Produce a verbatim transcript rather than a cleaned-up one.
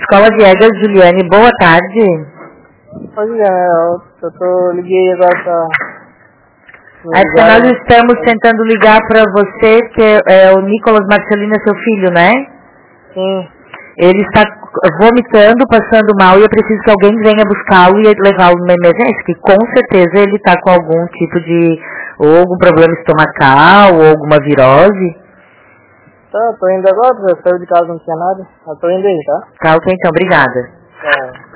Escola Viegas, Juliane, boa tarde. Oi, Juliane, eu, eu tô, liguei agora pra... Acho que nós estamos tentando ligar para você, que é o Nicolas Marcelino, é seu filho, né? Sim. Ele está vomitando, passando mal, e eu preciso que alguém venha buscá-lo e levá-lo numa emergência, que com certeza ele está com algum tipo de, ou algum problema estomacal, ou alguma virose. Tá, tô indo agora, eu saí de casa, não tinha nada. Eu tô indo aí, tá? Tá, ok, então, obrigada. É.